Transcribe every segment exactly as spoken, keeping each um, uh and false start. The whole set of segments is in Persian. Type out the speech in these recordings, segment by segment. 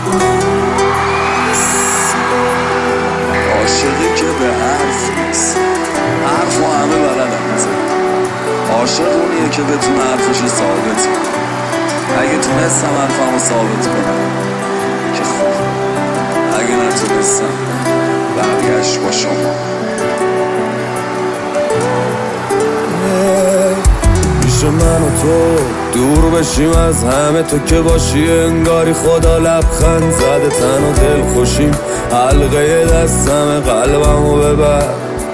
عاشقی که به حرف نیست، حرف و همه بلدن میزن. عاشق اونیه که بتونه حرفشو ثابت کنه. اگه تونستم حرفمو ثابت کنم که خوب، اگه نتونستم بقیه‌اش با شما. میشه من و تو دور بشیم از همه، تو که باشی انگاری خدا لبخند زده. تن و دل خوشیم، حلقه دستم قلبمو ببر.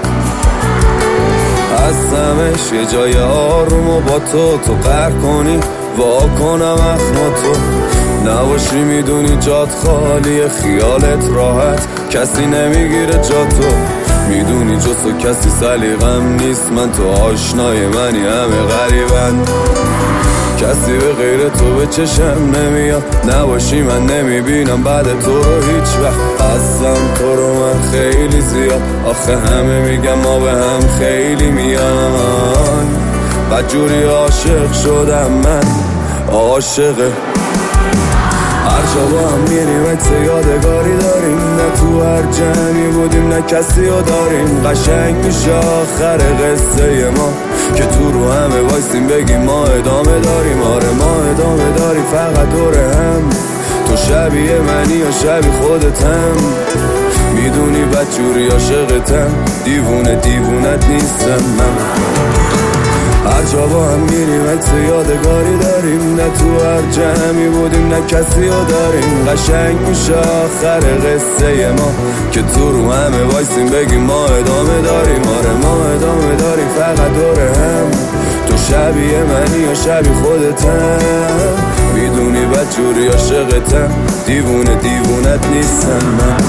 هستمش یه جای آروم و با تو تو قهر کنی وا کنم اخما تو نباشی. میدونی جات خالیه، خیالت راحت، کسی نمیگیره جا تو. میدونی جز تو کسی سلیقم نیست، من تو آشنای منی همه غریبن. کسی به غیر تو به چشم نمیاد، نباشی من نمیبینم بعد تو رو هیچ وقت. هستم تو رو من خیلی زیاد، آخه همه میگم ما به هم خیلی میان. بدجوری عاشق شدم من، عاشقه. هر جا با هم میریم عکس یادگاری داریم، نه تو هر جمعی بودیم نه کسی رو داریم. قشنگ میشه آخر قصه ما که تو رو همه وایسیم بگیم ما ادامه داریم. آره ما ادامه داریم فقط دور هم. تو شبیه منی یا شبیه خودتم، میدونی بدجوری عاشقتم، دیوونه دیوونت نیستم من. هر جا با هم میریم عکس یادگاری داریم، نه تو هر جمعی بودیم نه کسی رو داریم. قشنگ میشه آخر قصه ما که تو رو همه وایسیم بگیم ما ادامه داریم. آره ما ادامه داریم فقط دور هم. تو شبیه منی یا شبیه خودتم، میدونی بدجوری عاشقتم، دیوونه دیوونت نیستم من.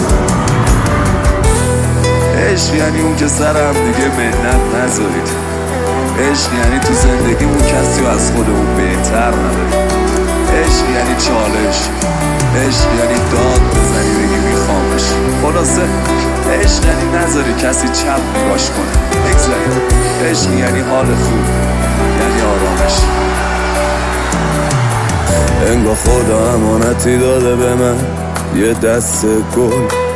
عشق یعنی اون که سرم دیگه منت نذارید. عشق یعنی تو زندگیمون کسی رو از خودمون بهتر نداریم. عشق یعنی چالش، عشق یعنی داد بزنی بگی میخوامش. خلاصه عشق یعنی نذاری کسی چپ نگاش کنه، بگذاری. عشق یعنی حال خوب، یعنی آرامش. انگار خدا امانتی داده به من یه دست گل،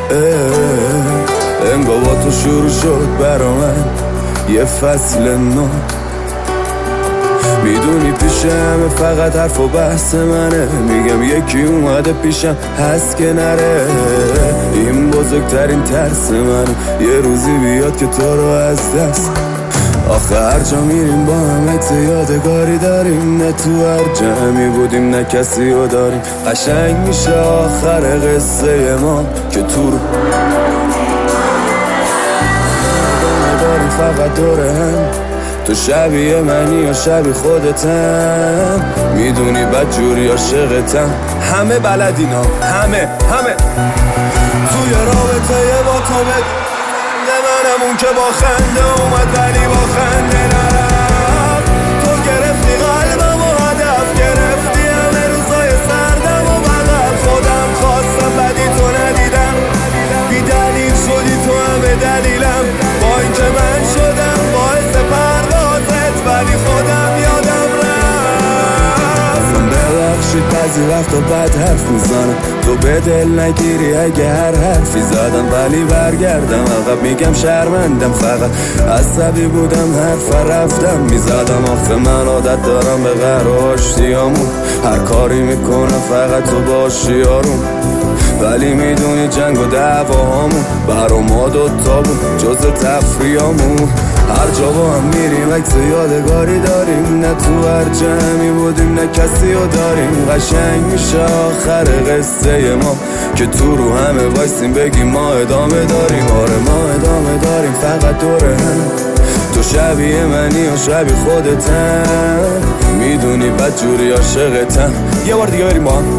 انگار با تو شروع شد برا من یه فصل نو. میدونی پیش همه فقط حرف و بحث منه، میگم یکی اومده پیشم هست که نره. این بزرگترین ترس منه یه روزی بیاد که تو رو از دست. آخه هر جا میریم با هم عکس یادگاری داریم، نه تو هر جمعی بودیم نه کسی رو داریم. قشنگ میشه آخر قصه ما که تو رو داریم فقط دور هم. تو شبیه منی یا شبیه خودتم، میدونی بدجوری عاشقتم، همه بلدینا همه همه. توی رابطه با تو بده منم اون که با خنده اومد ولی با خنده نرفت. تو گرفتی قلبم و هدف گرفتی همه روزای سردم و بغل. خودم خواستم بدی تو ندیدم، بی دلیل شدی تو همه دلیلم. با اینکه من شدم باعث پروازت ولی خودم یادم رفت. ببخشید بعضی وقتا بد حرف میزنم، تو به دل نگیری اگه هر حرفی زدم. ولی برگردم عقب میگم شرمندم، فقط عصبی بودم حرف رفتم میزدم. آخه من عادت دارم به قهر و آشتیامون، هر کاری میکنم فقط تو باشی آروم. ولی میدونی جنگ و دعواهامون برا ما دوتا بود جز تفریامون. هر جا با هم میریم عکس یادگاری داریم، نه تو هر جمعی بودیم نه کسی رو داریم. قشنگ میشه آخر قصه ما که تو رو همه وایسیم بگیم ما ادامه داریم. آره ما ادامه داریم فقط دور هم. تو شبیه منی یا شبیه خودتم، میدونی بدجوری عاشقتم. یه بار دیگه بریم با هم.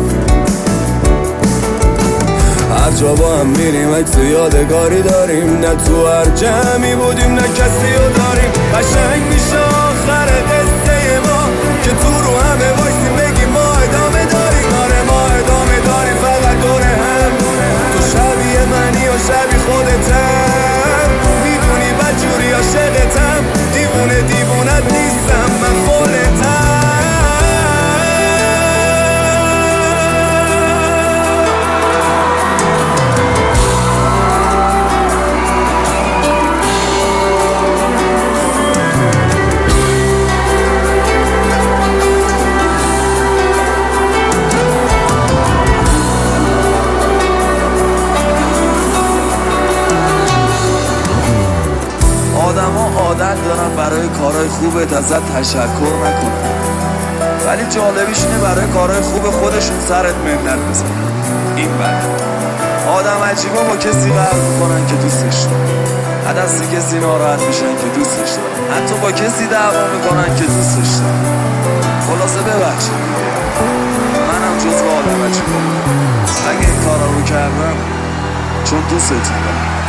هر جا با هم میریم عکس یادگاری داریم، نه تو هر جمعی بودیم نه کسی رو داریم. قشنگ میشه آخر قصه ما که تو رو همه وایسیم بگیم ما ادامه داریم. آره ما ادامه داریم فقط دور هم. تو شبیه منی و شبیه خودتم، میدونی بدجوری عاشقتم، دیوونه دیوونت نیستم من خودتم. ازت تشکر نکنن، ولی جالبیشونه برای کارهای خوب خودشون سرت منت بزنن. این بده آدم عجیبا با کسی قهر میکنن که دوستش دارن، از دست کسی ناراحت میشن که دوستش دارن، حتی با کسی دعوا میکنن که دوستش دارن. خلاصه ببخشید منم جزو آدم عجیبا، اگه این کارا رو کردم چون دوستتون دارم.